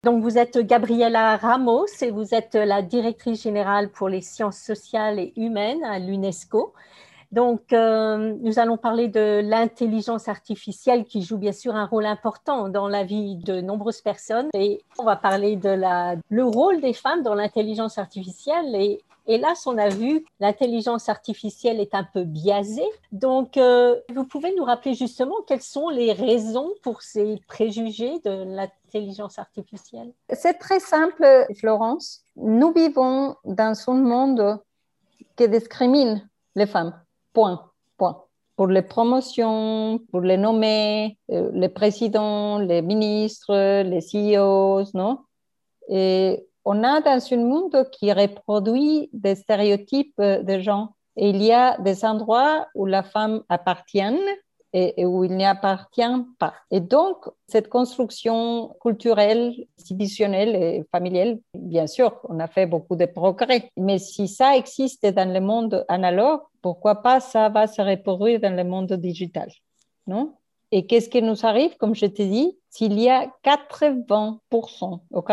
Donc, vous êtes Gabriela Ramos et vous êtes la directrice générale pour les sciences sociales et humaines à l'UNESCO. Donc, nous allons parler de l'intelligence artificielle qui joue bien sûr un rôle important dans la vie de nombreuses personnes. Et on va parler de le rôle des femmes dans l'intelligence artificielle. Et hélas, on a vu l'intelligence artificielle est un peu biaisée. Donc, vous pouvez nous rappeler justement quelles sont les raisons pour ces préjugés de l'intelligence artificielle? C'est très simple, Florence. Nous vivons dans un monde qui discrimine les femmes. Point. Point. Pour les promotions, pour les nommer, les présidents, les ministres, les CEOs, non? Et on a dans un monde qui reproduit des stéréotypes de genre. Et il y a des endroits où la femme appartient et où il n'y appartient pas. Et donc, cette construction culturelle, institutionnelle et familiale, bien sûr, on a fait beaucoup de progrès. Mais si ça existe dans le monde analogue, pourquoi pas ça va se reproduire dans le monde digital, non? Et qu'est-ce qui nous arrive, comme je te dis, s'il y a 80% ou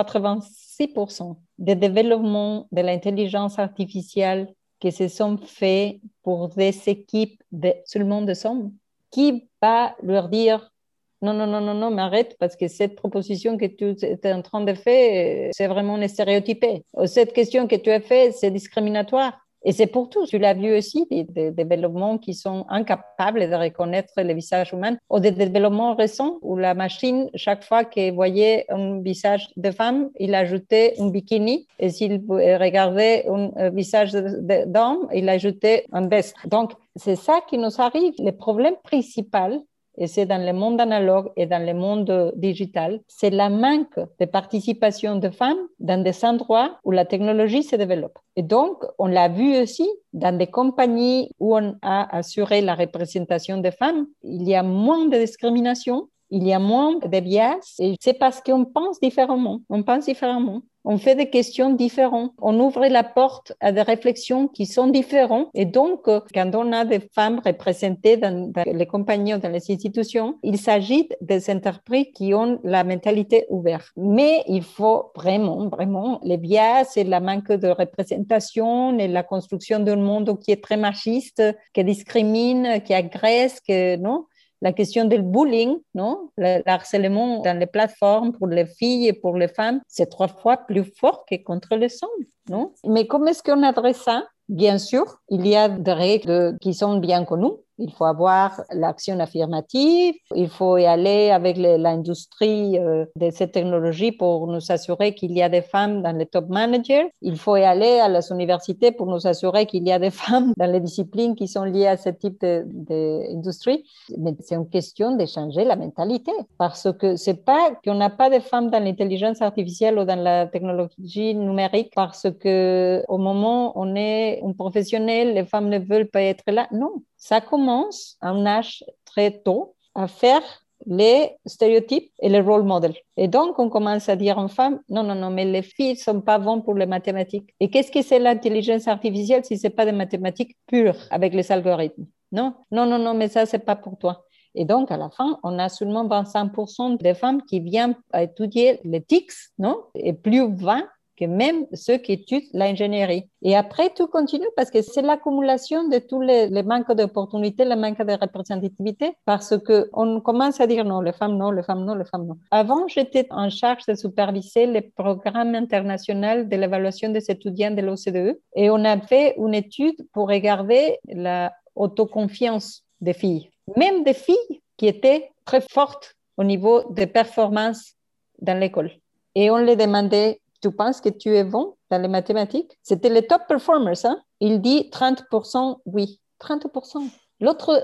86% de développement de l'intelligence artificielle qui se sont faits pour des équipes seulement de hommes, qui va leur dire non, non, non, non, non, mais arrête, parce que cette proposition que tu es en train de faire, c'est vraiment stéréotypé. Cette question que tu as faite, c'est discriminatoire. Et c'est pour tout. Tu l'as vu aussi, des développements qui sont incapables de reconnaître le visage humain, ou des développements récents où la machine, chaque fois qu'elle voyait un visage de femme, il ajoutait un bikini. Et s'il regardait un visage d'homme, il ajoutait un veste. Donc, c'est ça qui nous arrive. Le problème principal, et c'est dans le monde analogue et dans le monde digital, c'est le manque de participation de femmes dans des endroits où la technologie se développe. Et donc, on l'a vu aussi dans des compagnies où on a assuré la représentation des femmes, il y a moins de discrimination, il y a moins de biais, et c'est parce qu'on pense différemment. On pense différemment. On fait des questions différentes. On ouvre la porte à des réflexions qui sont différentes. Et donc, quand on a des femmes représentées dans les compagnies ou dans les institutions, il s'agit des entreprises qui ont la mentalité ouverte. Mais il faut vraiment, vraiment, les biais et le manque de représentation et la construction d'un monde qui est très machiste, qui discrimine, qui agresse, non? La question du bullying, non? Le harcèlement dans les plateformes pour les filles et pour les femmes, c'est 3 fois plus fort que contre les hommes, non? Mais comment est-ce qu'on adresse ça? Bien sûr, il y a des règles qui sont bien connues. Il faut avoir l'action affirmative, il faut y aller avec l'industrie de cette technologie pour nous assurer qu'il y a des femmes dans les top managers. Il faut y aller à les universités pour nous assurer qu'il y a des femmes dans les disciplines qui sont liées à ce type d'industrie. Mais c'est une question de changer la mentalité, parce que c'est pas qu'on n'a pas de femmes dans l'intelligence artificielle ou dans la technologie numérique parce que au moment où on est un professionnel, les femmes ne veulent pas être là. Non, ça commence à un âge très tôt à faire les stéréotypes et les role models. Et donc, on commence à dire aux femmes, non, non, non, mais les filles ne sont pas bonnes pour les mathématiques. Et qu'est-ce que c'est l'intelligence artificielle si ce n'est pas des mathématiques pures avec les algorithmes? Non, non, non, non, mais ça, ce n'est pas pour toi. Et donc, à la fin, on a seulement 25% des femmes qui viennent à étudier les TICS, non? Et plus 20 que même ceux qui étudient l'ingénierie. Et après, tout continue parce que c'est l'accumulation de tous les manques d'opportunités, le manque de représentativité, parce qu'on commence à dire non, les femmes non, les femmes non, les femmes non. Avant, j'étais en charge de superviser le programme international de l'évaluation des étudiants de l'OCDE et on a fait une étude pour regarder la autoconfiance des filles, même des filles qui étaient très fortes au niveau des performances dans l'école. Et on les demandait, tu penses que tu es bon dans les mathématiques? C'était les top performers. Hein? Il dit 30% oui. 30%. L'autre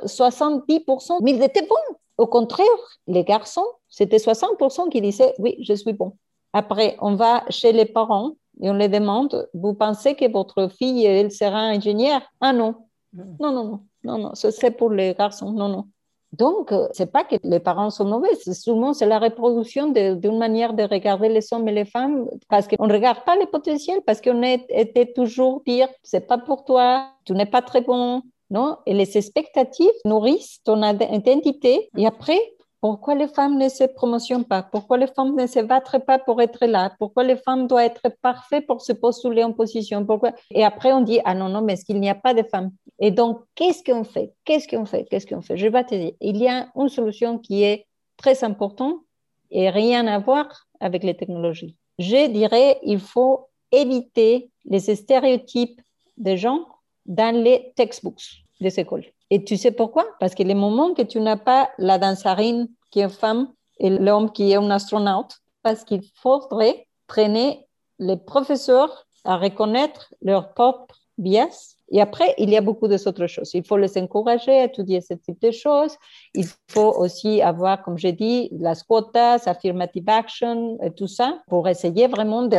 70%, mais ils étaient bons. Au contraire, les garçons, c'était 60% qui disaient oui, je suis bon. Après, on va chez les parents et on les demande, vous pensez que votre fille, elle sera ingénieure? Ah non. Non, non, non, non, non, c'est pour les garçons, non, non. Donc, c'est pas que les parents sont mauvais, souvent c'est la reproduction d'une manière de regarder les hommes et les femmes, parce qu'on ne regarde pas le potentiel, parce qu'on était toujours dire, c'est pas pour toi, tu n'es pas très bon, non? Et les expectatives nourrissent ton identité, et après, Pourquoi les femmes ne se promotionnent pas? Pourquoi les femmes ne se battent pas pour être là? Pourquoi les femmes doivent être parfaites pour se postuler en position? Pourquoi? Et après, on dit, ah non, non, mais est-ce qu'il n'y a pas de femmes? Et donc, qu'est-ce qu'on fait? Qu'est-ce qu'on fait? Qu'est-ce qu'on fait? Je vais te dire, il y a une solution qui est très importante et rien à voir avec les technologies. Je dirais, il faut éviter les stéréotypes des gens dans les textbooks des écoles. Et tu sais pourquoi? Parce que le moment que tu n'as pas la danserine qui est femme et l'homme qui est un astronaute, parce qu'il faudrait traîner les professeurs à reconnaître leur propre biais. Et après, il y a beaucoup d'autres choses. Il faut les encourager à étudier ce type de choses. Il faut aussi avoir, comme j'ai dit, las quotas, affirmative action, et tout ça, pour essayer vraiment de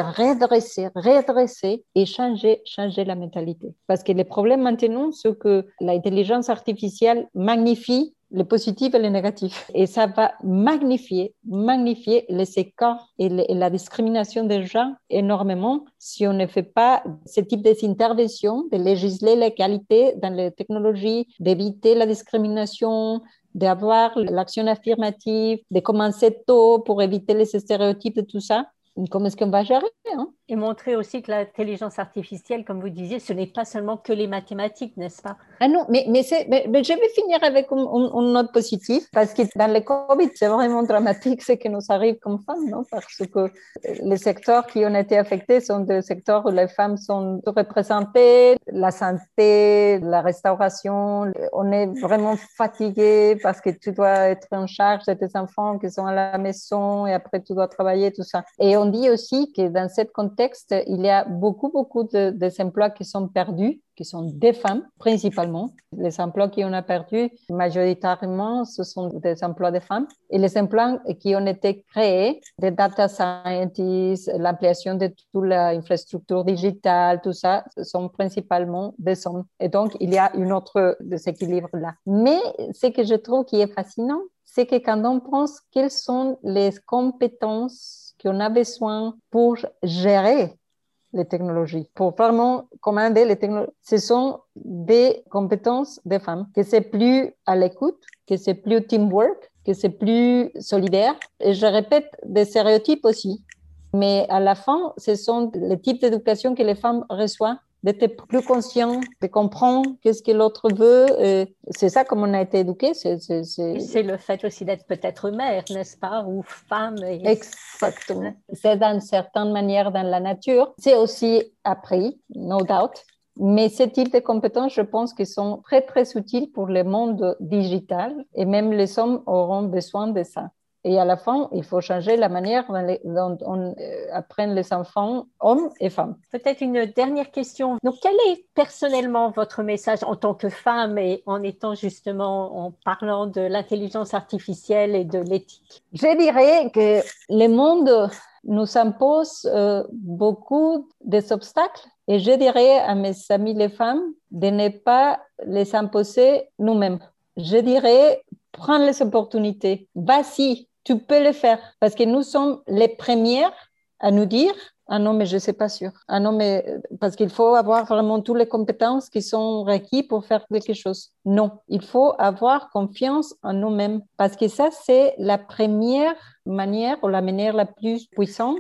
redresser et changer la mentalité. Parce que le problème maintenant, c'est que l'intelligence artificielle magnifie le positif et le négatif. Et ça va magnifier les écarts et la discrimination des gens énormément si on ne fait pas ce type d'intervention, de législer l'égalité dans les technologies, d'éviter la discrimination, d'avoir l'action affirmative, de commencer tôt pour éviter les stéréotypes et tout ça. Comment est-ce qu'on va gérer, hein? Et montrer aussi que l'intelligence artificielle, comme vous disiez, ce n'est pas seulement que les mathématiques, n'est-ce pas? Ah non, mais je vais finir avec une note positive, parce que dans le Covid, c'est vraiment dramatique ce qui nous arrive comme femmes, non? Parce que les secteurs qui ont été affectés sont des secteurs où les femmes sont représentées, la santé, la restauration. On est vraiment fatigué parce que tu dois être en charge de tes enfants qui sont à la maison et après tu dois travailler, tout ça. Et on dit aussi que dans ce contexte, il y a beaucoup des emplois qui sont perdus, qui sont des femmes principalement. Les emplois qu'on a perdus, majoritairement, ce sont des emplois de femmes. Et les emplois qui ont été créés, des data scientists, l'ampliation de toute l'infrastructure digitale, tout ça, ce sont principalement des hommes. Et donc, il y a un autre déséquilibre là. Mais ce que je trouve qui est fascinant, c'est que quand on pense quelles sont les compétences qu'on a besoin pour gérer les technologies, pour vraiment commander les technologies. Ce sont des compétences des femmes, que c'est plus à l'écoute, que c'est plus teamwork, que c'est plus solidaire. Et je répète, des stéréotypes aussi. Mais à la fin, ce sont les types d'éducation que les femmes reçoivent, d'être plus conscient, de comprendre qu'est-ce que l'autre veut. C'est ça comme on a été éduqué. C'est le fait aussi d'être peut-être mère, n'est-ce pas, ou femme. Exactement. C'est d'une certaine manière dans la nature. C'est aussi appris, no doubt. Mais ce type de compétences, je pense qu'ils sont très, très utiles pour le monde digital. Et même les hommes auront besoin de ça. Et à la fin, il faut changer la manière dont on apprend les enfants, hommes et femmes. Peut-être une dernière question. Donc, quel est personnellement votre message en tant que femme et en étant justement, en parlant de l'intelligence artificielle et de l'éthique? Je dirais que le monde nous impose beaucoup d'obstacles et je dirais à mes amis les femmes de ne pas les imposer nous-mêmes. Je dirais, prends les opportunités, vas-y. Tu peux le faire parce que nous sommes les premières à nous dire « Ah non, mais je ne suis pas sûre. Ah non, mais parce qu'il faut avoir vraiment toutes les compétences qui sont requises pour faire quelque chose. » Non, il faut avoir confiance en nous-mêmes parce que ça, c'est la première manière ou la manière la plus puissante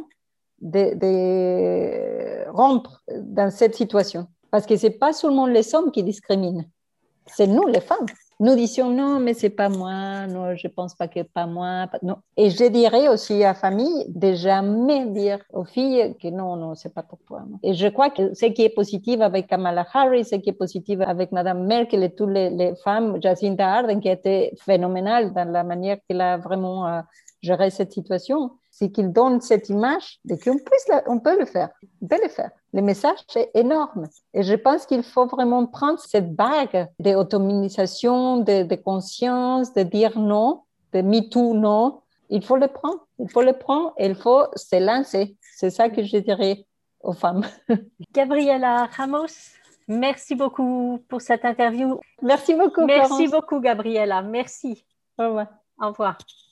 de rompre dans cette situation. Parce que ce n'est pas seulement les hommes qui discriminent, c'est nous les femmes. Nous disions non, mais c'est pas moi, non, je pense pas que pas moi. Non. Et je dirais aussi à la famille de jamais dire aux filles que non, non, c'est pas pour toi. Non. Et je crois que ce qui est positif avec Kamala Harris, ce qui est positif avec Madame Merkel et toutes les femmes, Jacinda Ardern, qui a été phénoménale dans la manière qu'elle a vraiment géré cette situation, c'est qu'il donne cette image de qu'on peut le faire. On peut le faire. Le message est énorme. Et je pense qu'il faut vraiment prendre cette bague d'autonomisation, de conscience, de dire non, de me too non. Il faut le prendre. Il faut le prendre et il faut se lancer. C'est ça que je dirais aux femmes. Gabriela Ramos, merci beaucoup pour cette interview. Merci beaucoup, Merci Florence. beaucoup, Gabriela. Merci. Au revoir. Au revoir.